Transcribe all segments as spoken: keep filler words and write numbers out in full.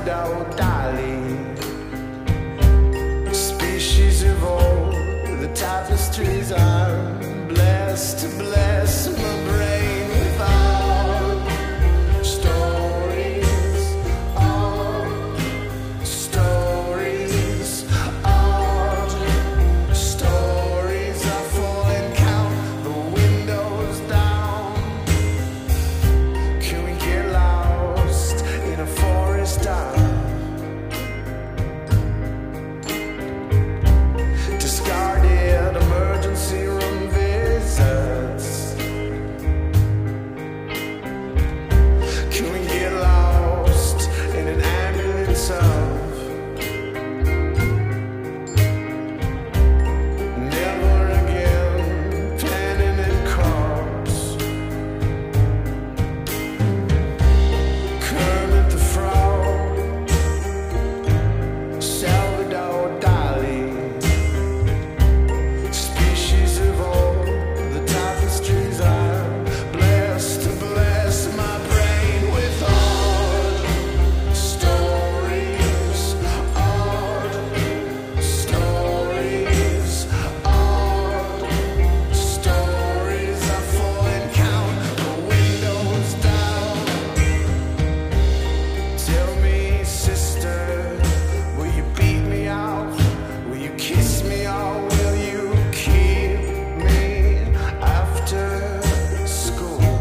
Salvador Dali. Species evolve, the tapestries are blessed to bless my brain with art. Stories, art, stories, art. Stories are full and count the windows down. Can we get lost in a forest dark? Discarded emergency room visits. Can we get lost in an ambulance of never again planning and corpse? Kermit the Frog, Salvador Dali. Species evolve, the tapestries are blessed to bless my brain with art. Stories, art, stories, art. Stories are full and count the windows down. Tell me, sister, will you beat me off? Will you kiss me or will you keep me after school?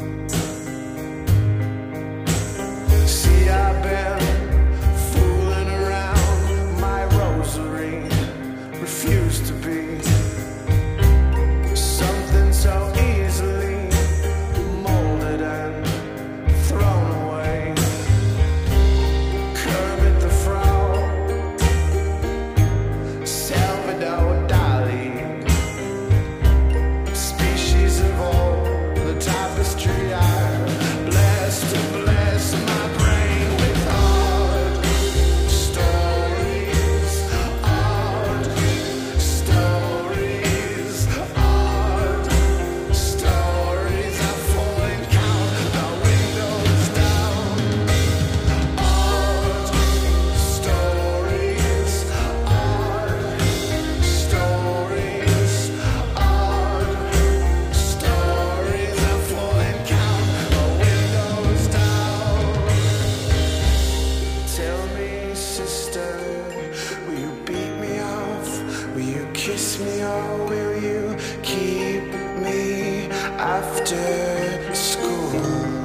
See, I've been fooling around my rosary, refuse to be something so easily molded and thrown away. Kermit the Frog, Salvador Dali. Species evolve, the tapestry are blessed to bless my brain with art. Stories, art, stories, art. Stories are full and count the windows down. Art, stories, art, stories, art. Stories are full and count the windows down. Tell me, sister, will you beat me off? Will you kiss me or will you keep me after school?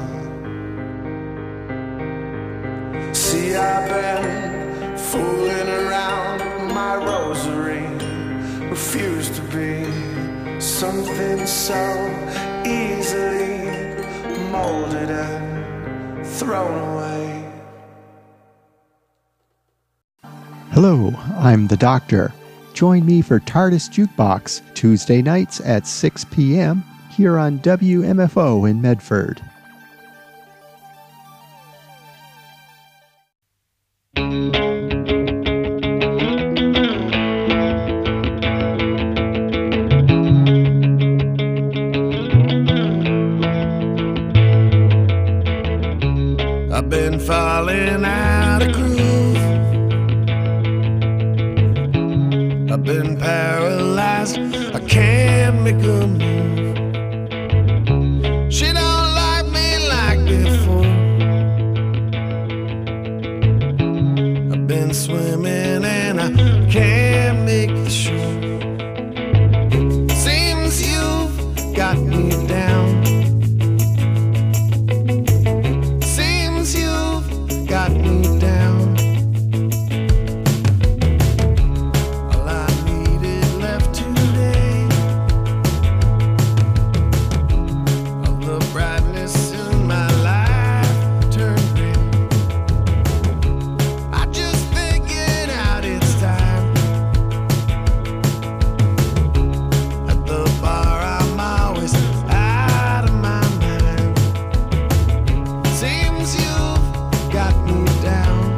See, I've been fooling around my rosary, refuse to be something so easily molded and thrown away. Hello, I'm the Doctor. Join me for TARDIS Jukebox Tuesday nights at six p.m. here on W M F O in Medford. I've been falling out of groove. I've been paralyzed. I can't make a move. She don't like me like before. I've been swimming and I can't make the shore. Seems you've got me down. Seems you've got me down. All I needed left today, all the brightness in my life turned gray. I just figured out it's time. At the bar I'm always out of my mind. Seems you've got me down.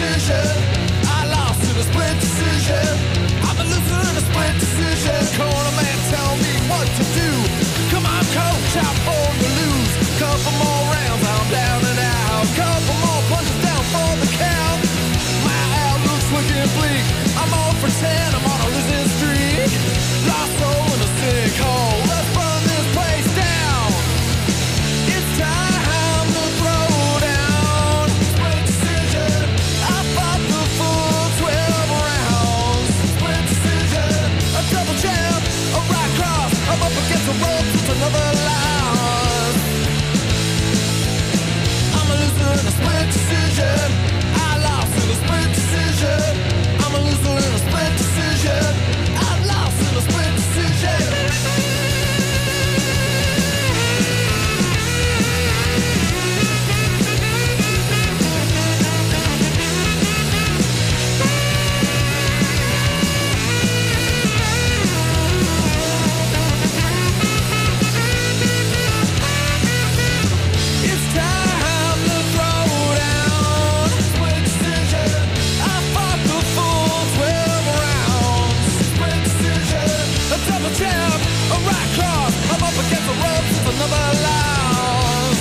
decision. I lost in a split decision. I'm a loser in a split decision. Corner man, tell me what to do. Come on, coach, I'm born to lose. Couple more rounds, I'm down and out. Couple more punches down for the count. My outlook's looking bleak. I'm all for ten, I'm on a losing streak. Lost soul in a sinkhole. Let's burn this place down. It's time to throw down. Split decision. I fought the full twelve rounds. Split decision. A double jab, a right cross. I'm up against the ropes, it's another loss. I'm a loser in a split decision. I lost in a split decision. I'm a loser in a split decision. I lost in a split decision. It's time to throw down. Split decision. I fought the full twelve rounds. Split decision. A double jab, a right cross. I'm up against the ropes, it's another loss.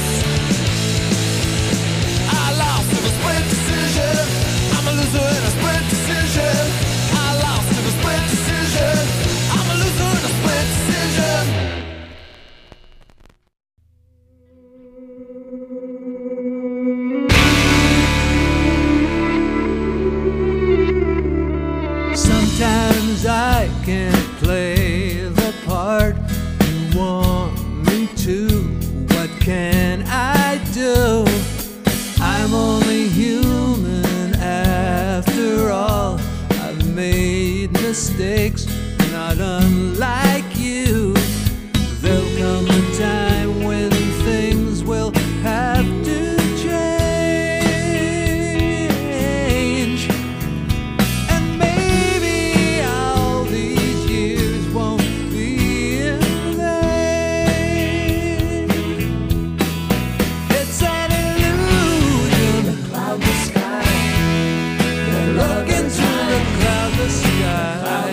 I lost in a split decision. I'm a loser in a split decision. I lost in a split decision. I'm a loser in a split decision. Sometimes I can't play the part you want me to. What can I do? I'm only human after all. I've made mistakes, not unlike you. There'll come a time when things will have to change. And maybe all these years won't be in vain. It's an illusion. Cloudless sky. Look into the cloudless sky.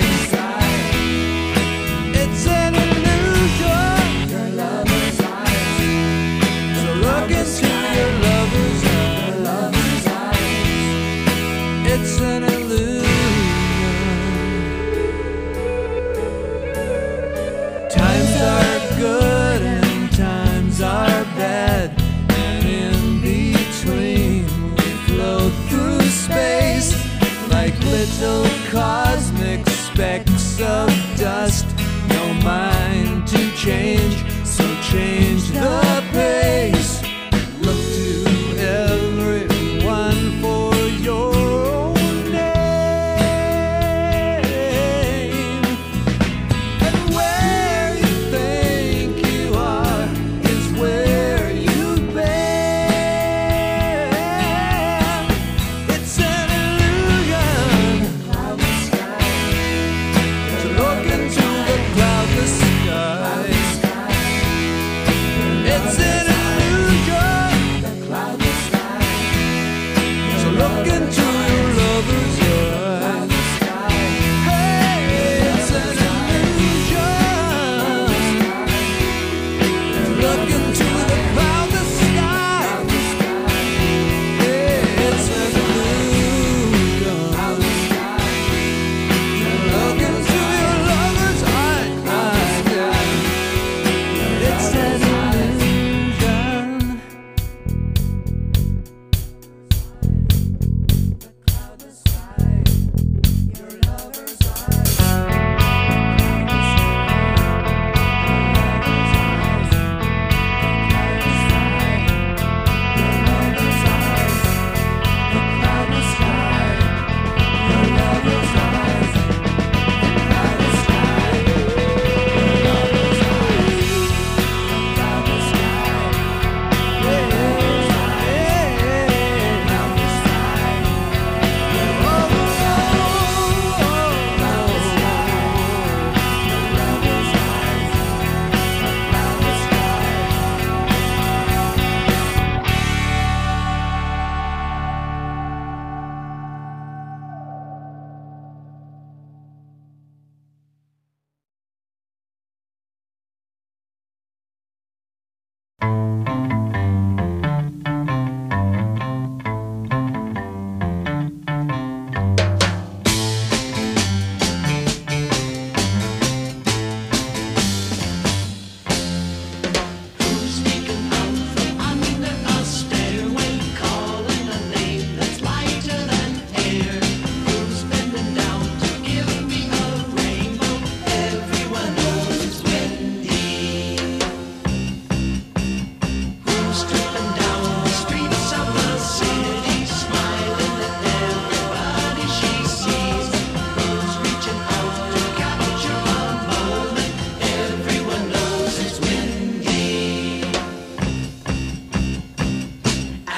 It's an illusion. Your lover's eyes. So look into your lover's eyes. It's an illusion. Times are good and times are bad, and in between we float through space like little cosmic specks of dust. No mind to change, so change the pace. Look to everyone for your own name. And where you think you are is where you've been. It's an illusion. Cloudless sky. To look into the cloudless sky. It's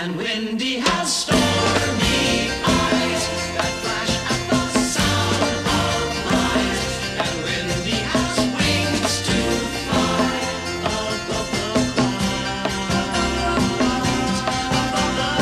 And Wendy has stormy eyes that flash at the sound of lies. And Wendy has wings to fly above the clouds, above the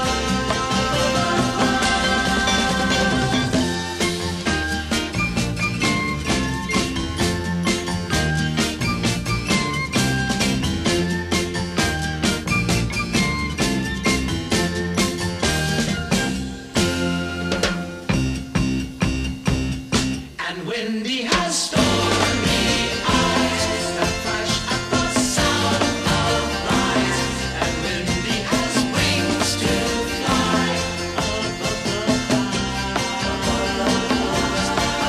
And Wendy has stormy eyes that flash at the sound of lies. And Wendy has wings to fly above the clouds, above the clouds,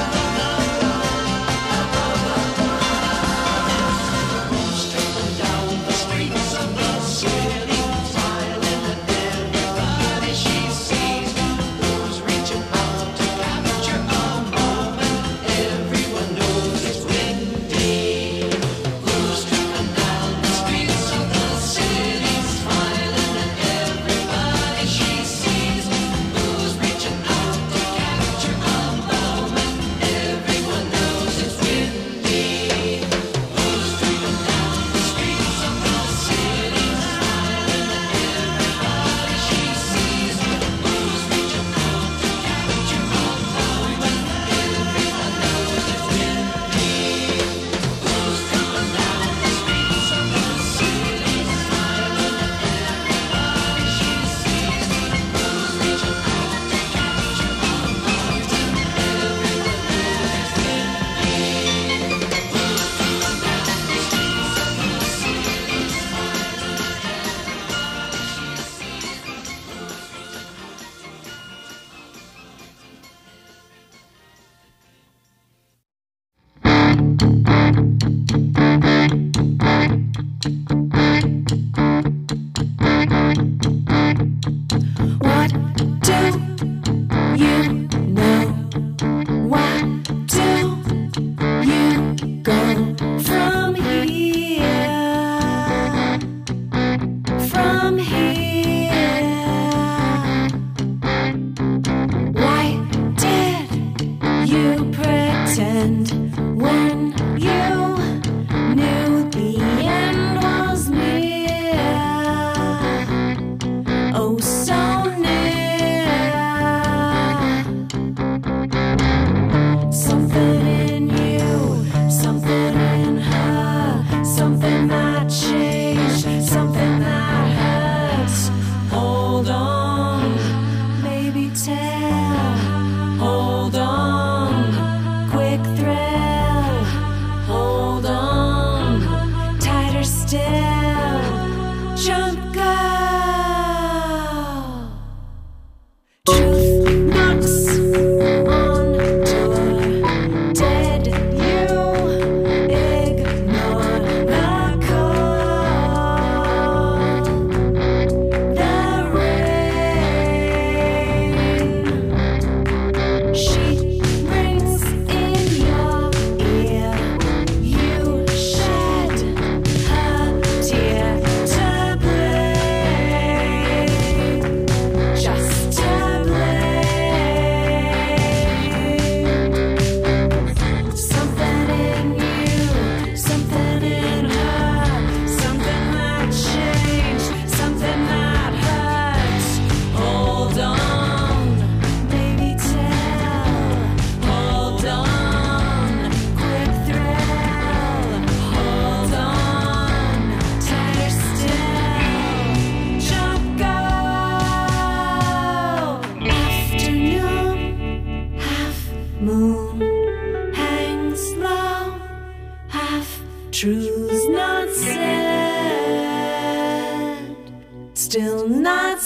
above the clouds. Straight down the streets of the city, smiling at everybody she sees. Who's reaching out to capture a moment? Everyone knows it's Wendy. Who's tripping down the streets of the city, smiling at everybody she sees? Who's reaching out to capture a moment? Everyone knows it's Wendy. Who's tripping down the streets of the city, smiling at everybody she sees? Who's reaching out to capture a moment? Everyone knows it's Wendy. Who's coming down the streets of the city, smiling at everybody she sees? Who's reaching out to capture a moment? Everyone knows it's Wendy. Who's coming down the streets of the city, smiling at What do you know? Why do you go from here? From here? Why did you pretend when you knew the end was near? Oh, so near. Something in you, something in her, something that changed, something that hurts. Hold on, baby, tell. Hold on, quick thrill. Hold on, tighter still. Jump, go. Truth knocks on door. Did you ignore the call? The rain. She rings in your ear. You shed her tear to blame. Just to blame. Something in you, something in her, something that changed, something that hurts. Hold on, baby, tell. Hold on, quick thrill. Hold on, tighter still. Jump, go. Afternoon, half moon, hangs low, half truths not said, still not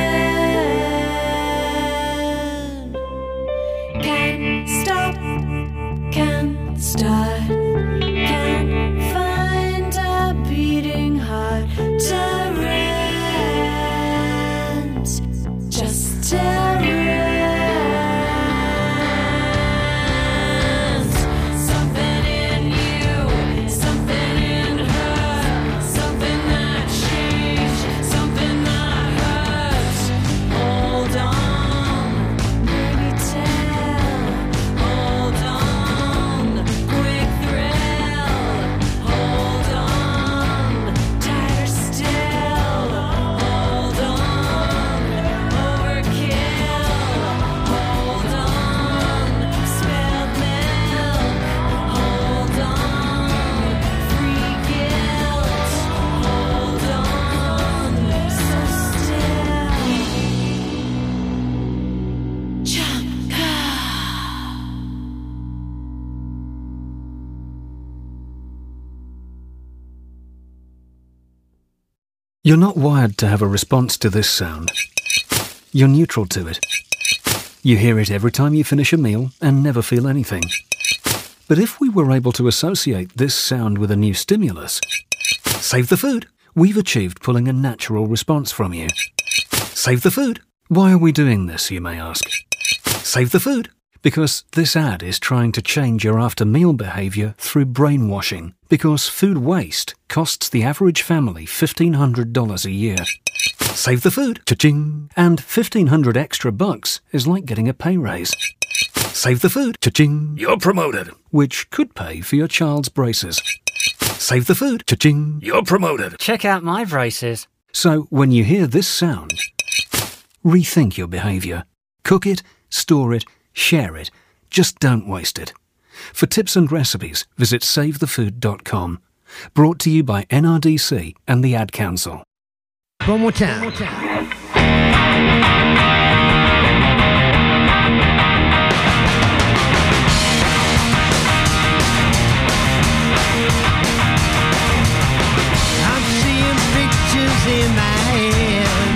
said. Can't stop, can't start, can't find a beating heart to rent, just to rent. Something in you, something in her, something that changed, something that hurt. You're not wired to have a response to this sound. You're neutral to it. You hear it every time you finish a meal and never feel anything. But if we were able to associate this sound with a new stimulus, save the food, we've achieved pulling a natural response from you. Save the food. Why are we doing this, you may ask? Save the food. Because this ad is trying to change your after-meal behaviour through brainwashing. Because food waste costs the average family fifteen hundred dollars a year. Save the food. Cha-ching. And fifteen hundred extra bucks is like getting a pay raise. Save the food. Cha-ching. You're promoted. Which could pay for your child's braces. Save the food. Cha-ching. You're promoted. Check out my braces. So when you hear this sound, rethink your behaviour. Cook it, store it, share it. Just don't waste it. For tips and recipes, visit save the food dot com. Brought to you by N R D C and the Ad Council. One more time. One more time. I'm seeing pictures in my head.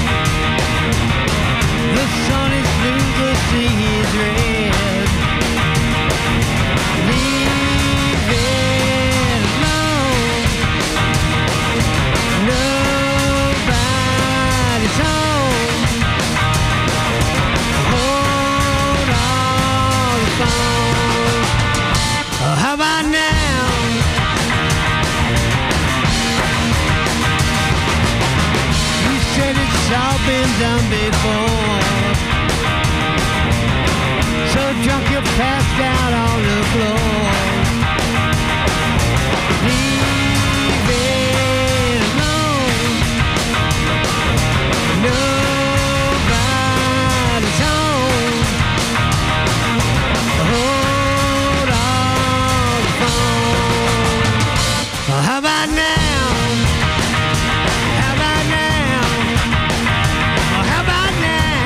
The sun is blue, the sea is red. Leave it alone. Nobody's home. Hold on the phone. Oh, how about now? You said it's all been done before. So drunk you passed out on the floor. Leave it alone. Nobody's home. Hold on the phone. Oh, how about now? How about now? Oh, how about now?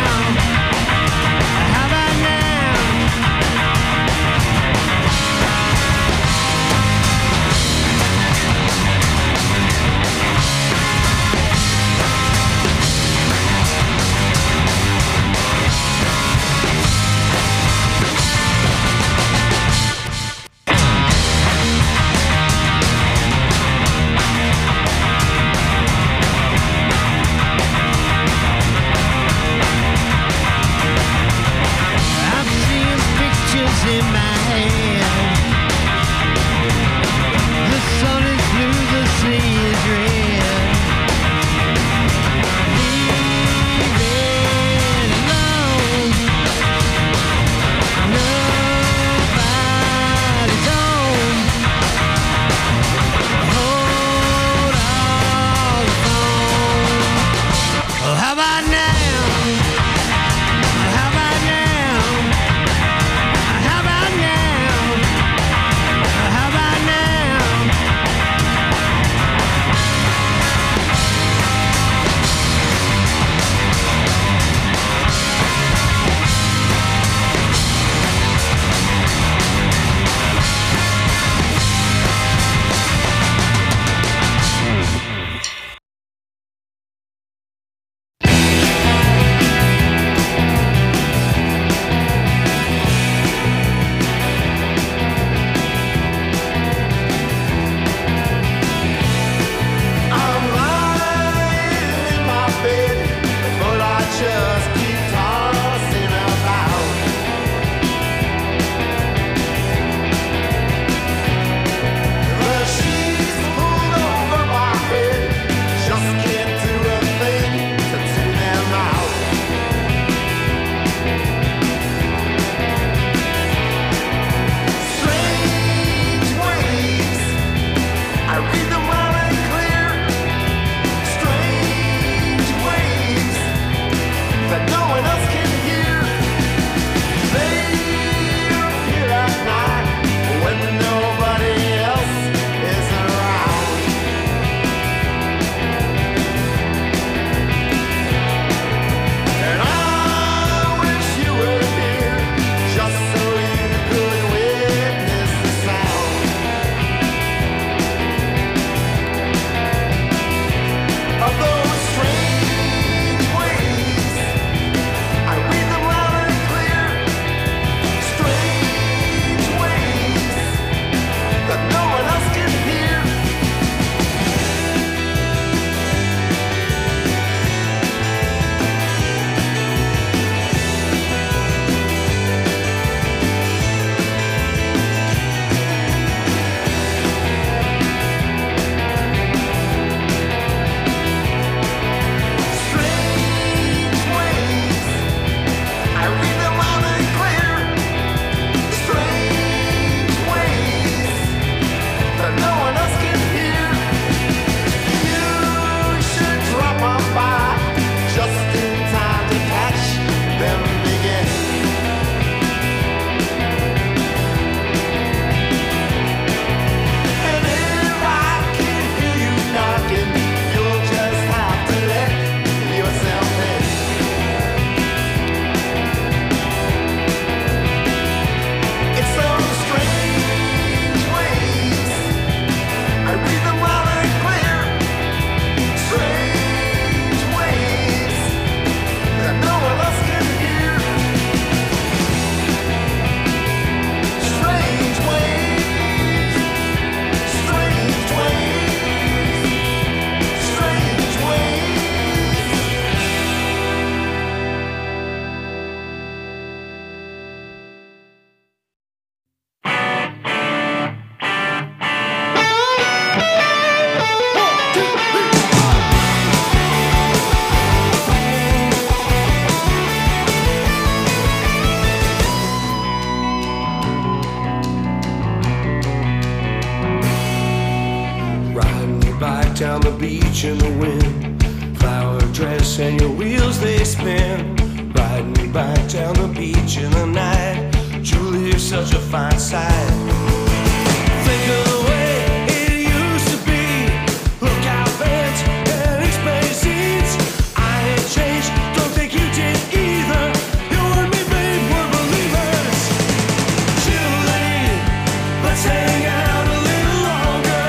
and your wheels they spin, riding you back down the beach in the night. Julie, you're such a fine sight. Think of the way it used to be. Look out, fence and explain scenes. I ain't changed, don't think you did either. You and me, babe, we're believers. Julie, let's hang out a little longer.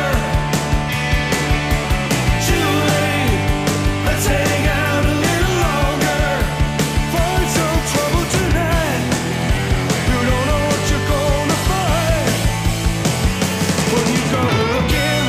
Julie, let's hang out a little longer. Find some trouble tonight. You don't know what you're gonna find when you go looking.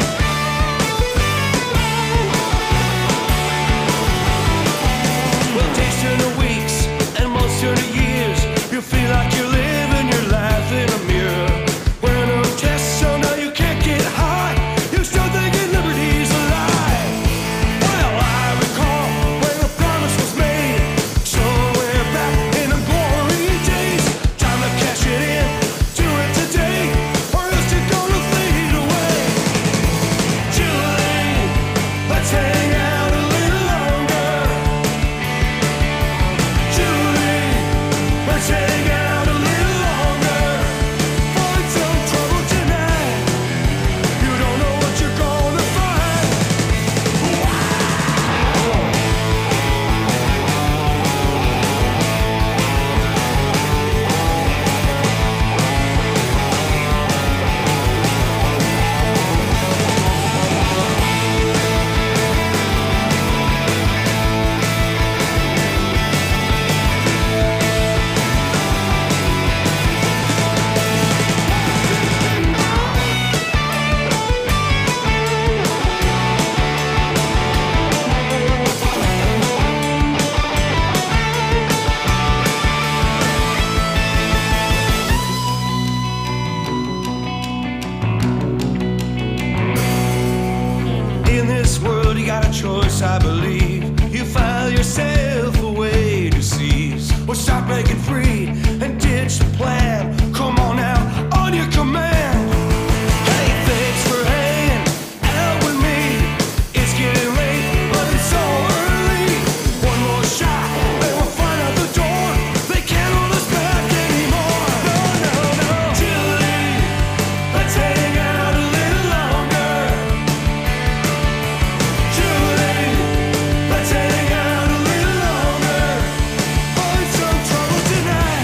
Well, days turn to weeks and months turn to years. You feel like you're living your life in a mirror. Wearing a test, so now you can't get high. You still thinking liberty's a lie. Well, I recall when the promise was made, somewhere back in the glory days. Time to cash it in, do it today, or else you're gonna fade away. Julie, let's hang out a little longer. Julie, let's hang out a little longer. Find some trouble tonight. You don't know what you're gonna find. In this world, you got a choice, I believe. You file yourself away to seize, or start breaking free and ditch the plan. Come on now, on your command. Hey, thanks for hanging out with me. It's getting late, but it's so early. One more shot, and we'll find out the door. They can't hold us back anymore. No, no, no. Julie, let's hang out a little longer. Julie, let's hang out a little longer. Find some trouble tonight.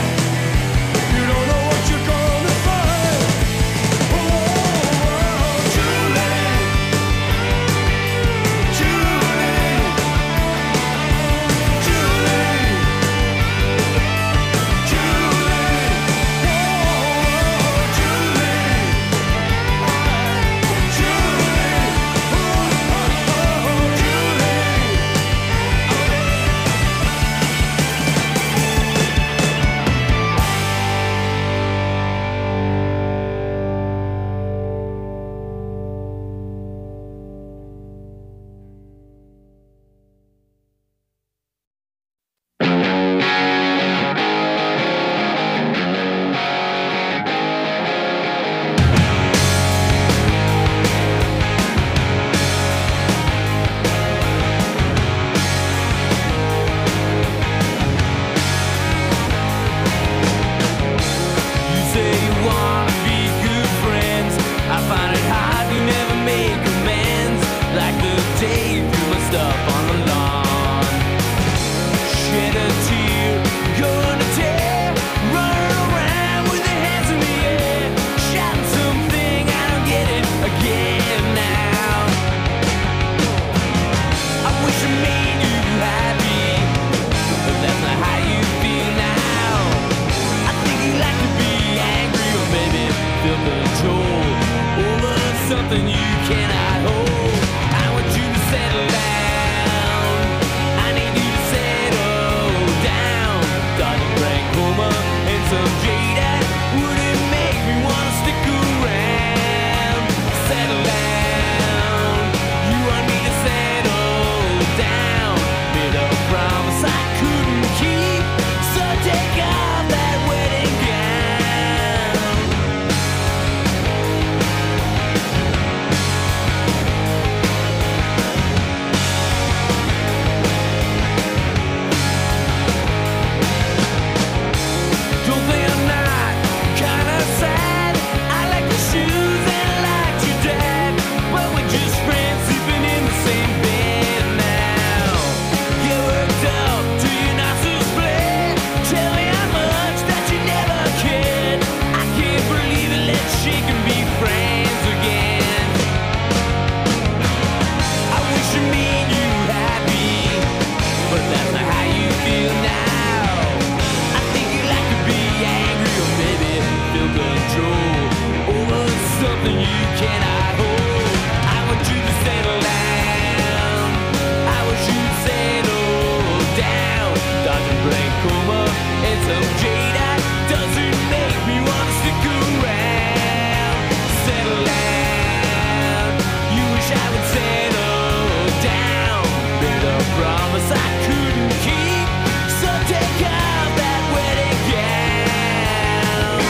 promise I couldn't keep. So take off that wedding gown.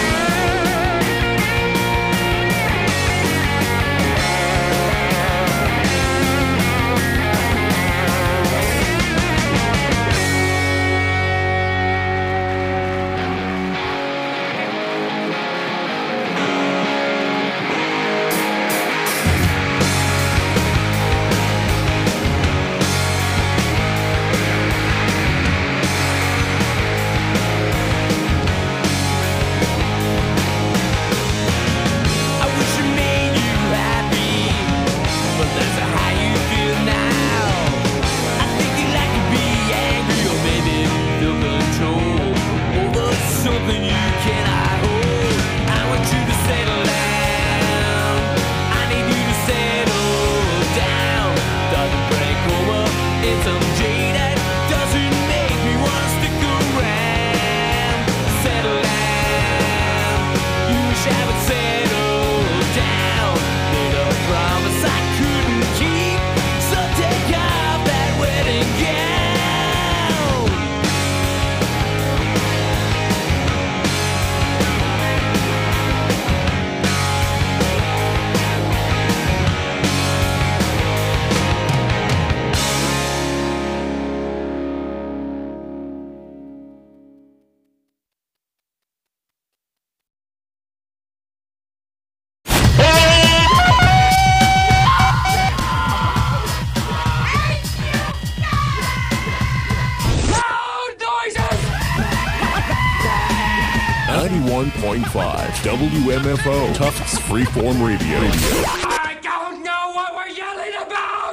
I wish I made you happy, but that's how you feel now. I think you like to be angry or maybe feel control over something you cannot hold. I want you to settle down. I need you to settle down. Doesn't break over in some day that doesn't make me wanna stick around. Settle down. You wish I would settle down. Made a promise I couldn't keep. So take off that wedding gown. ninety-one point five W M F O Tufts Freeform Radio. I don't know what we're yelling about!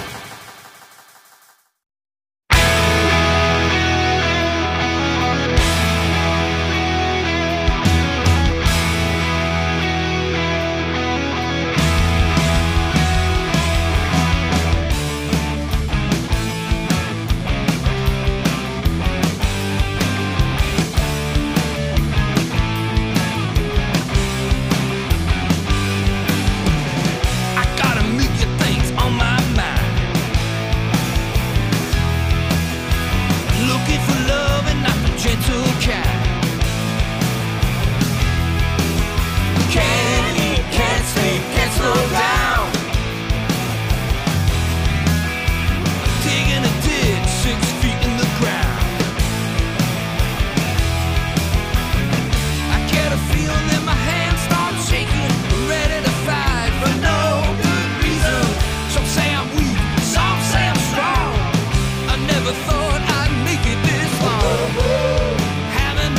I got a million things on my mind. Looking for love and not the gentle kind. Can't eat, can't sleep, can't slow down. Digging a ditch six feet in the ground. I get a feeling that my hands start shaking, ready to fight for no good reason. Some say I'm weak, some say I'm strong. I never thought I'd make it this long. Haven't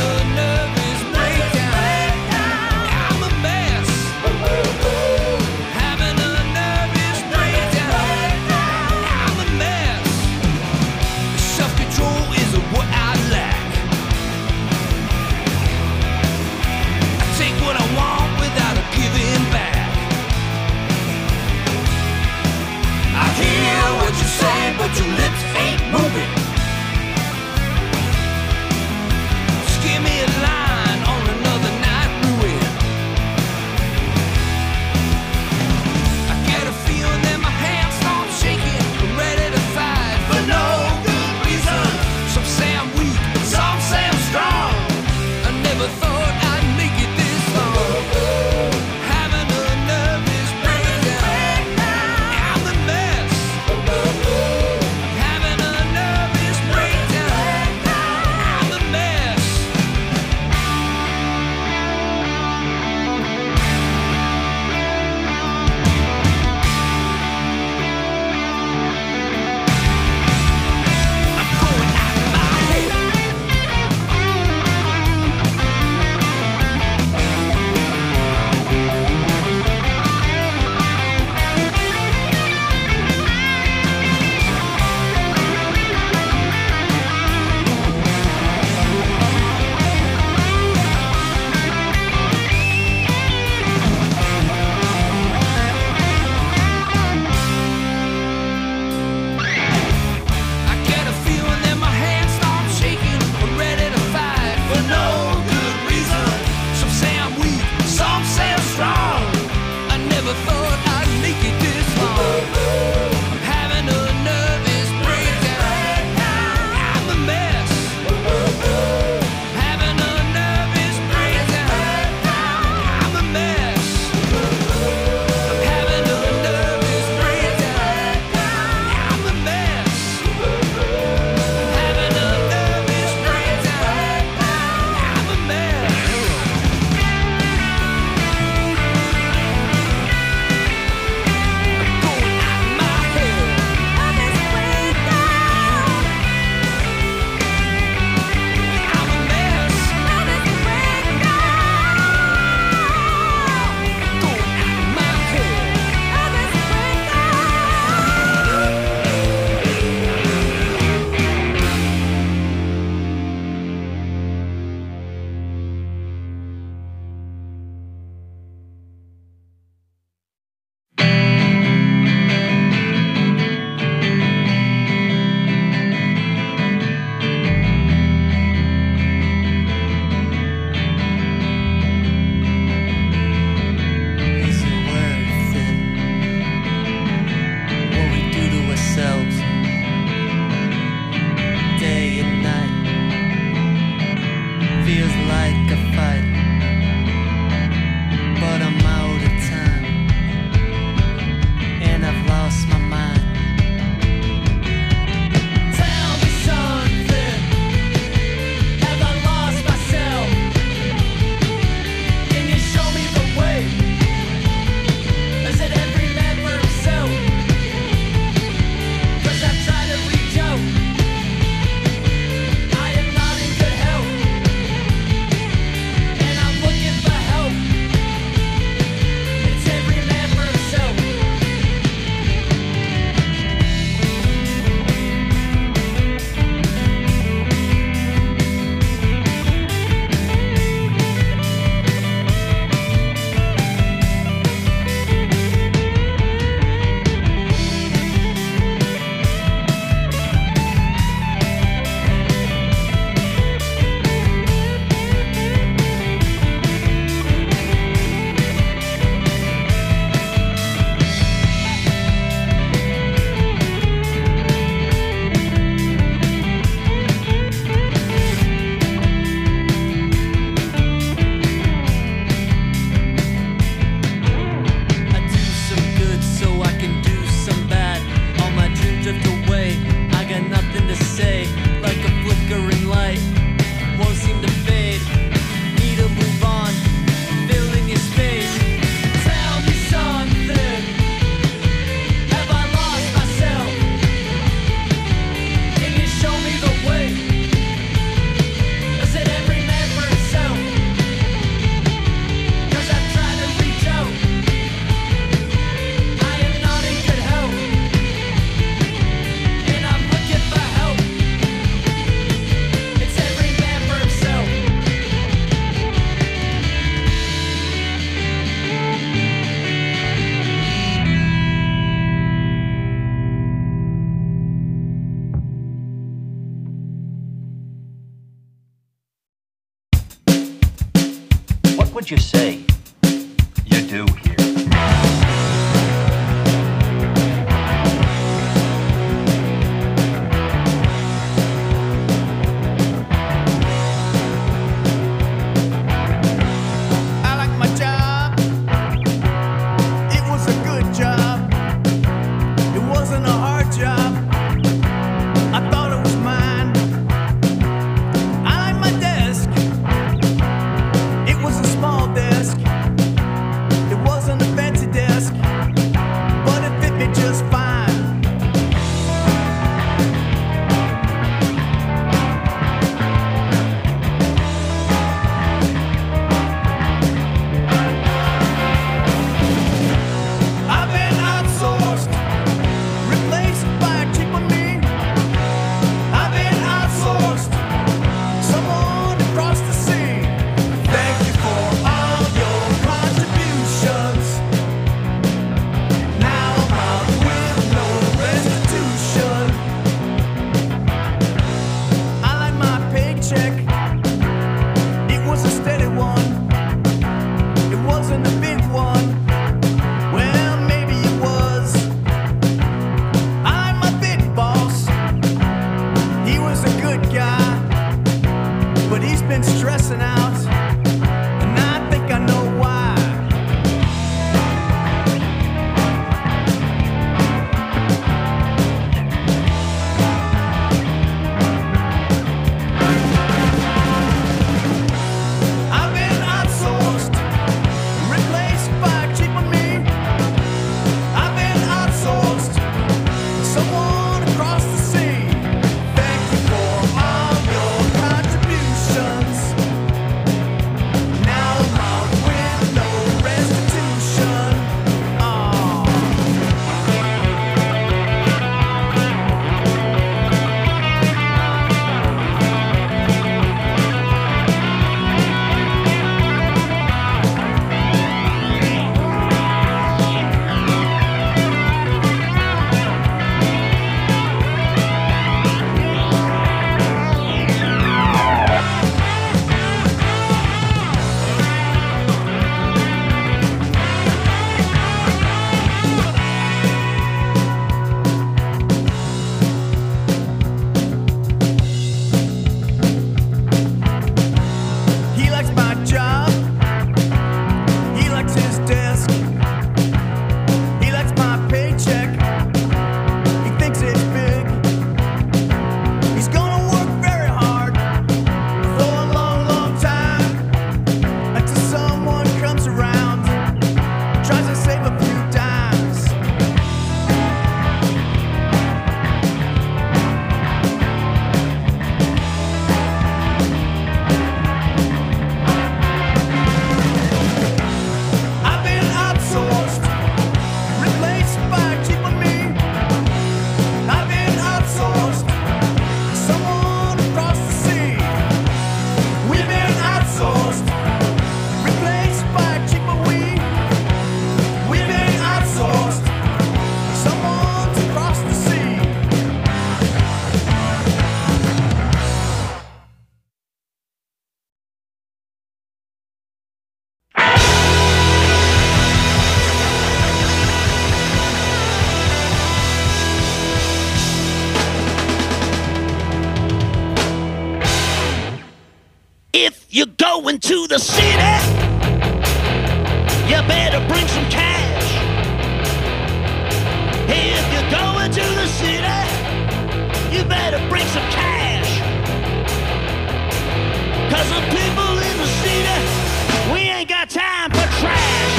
would you say you do here? I like my job. It was a good job. It wasn't a hard job. I thought it was mine. I like my desk. It was a small desk. It wasn't a fancy desk, but it fit me just fine. I've been outsourced, replaced by a cheaper me. I've been outsourced, someone across the sea. Thank you for all your contributions. Now I'm out with no restitution. I like my paycheck. It was a steady one. It wasn't a big one. Well, maybe it was. I like my big boss. He was a good guy, but he's been stressing out, and I think I know why. I've been outsourced, replaced by a cheaper me. I've been outsourced, someone across the sea. Thank you for all your contributions. Now I'm out with no restitution. Oh. He likes my job. He likes his desk. He likes my paycheck. He thinks it's big. He's gonna work very hard for a long, long time until someone comes around, tries to save a few dimes. I've been outsourced, replaced by a cheaper me. I've been outsourced, someone across the sea. We've been outsourced, replaced by a cheaper we. We've been outsourced, someone across the sea. If you're going to the city, you better bring some cash. If you're going to the city, you better bring some cash. Cause the people in the city, we ain't got time for trash.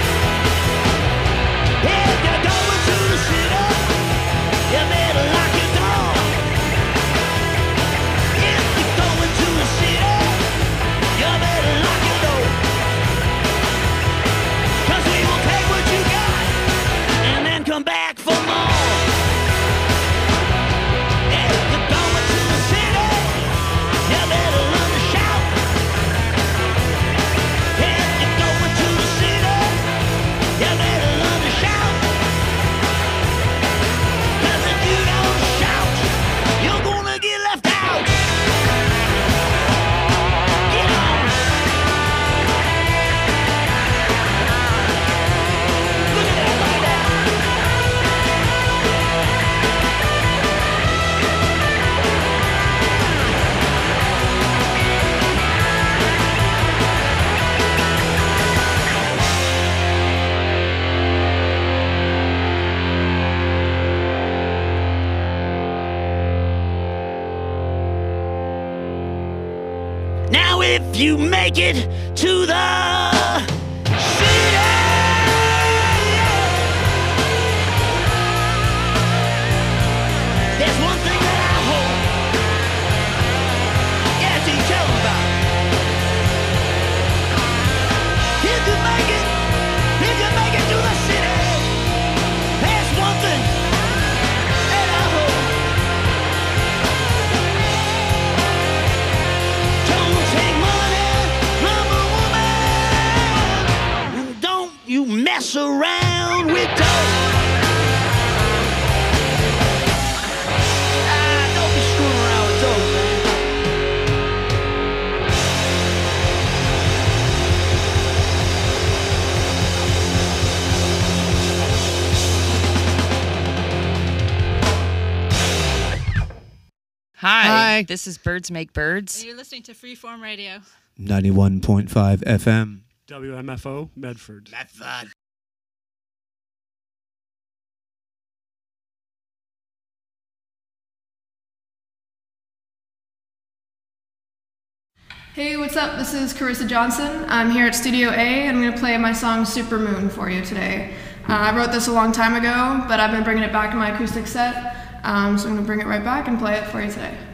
If you're going to the city, you better lock your door. If you're going to the city, you better lock your door. Cause we will take what you got and then come back for more. If you're Now if you make it to the city, there's one thing that I hope. Yeah, so you tell them about it. If you make it, if you make it to the city, there's one thing that I hope. Don't take money from a woman, and don't you mess around with dope. Ah, don't be screwing around with dope, man. Hi. Hi. This is Birds Make Birds. You're listening to Freeform Radio. ninety-one point five F M. W M F O, Medford. Medford. Hey, what's up? This is Carissa Johnson. I'm here at Studio A, and I'm going to play my song Supermoon for you today. Uh, I wrote this a long time ago, but I've been bringing it back in my acoustic set, um, so I'm going to bring it right back and play it for you today.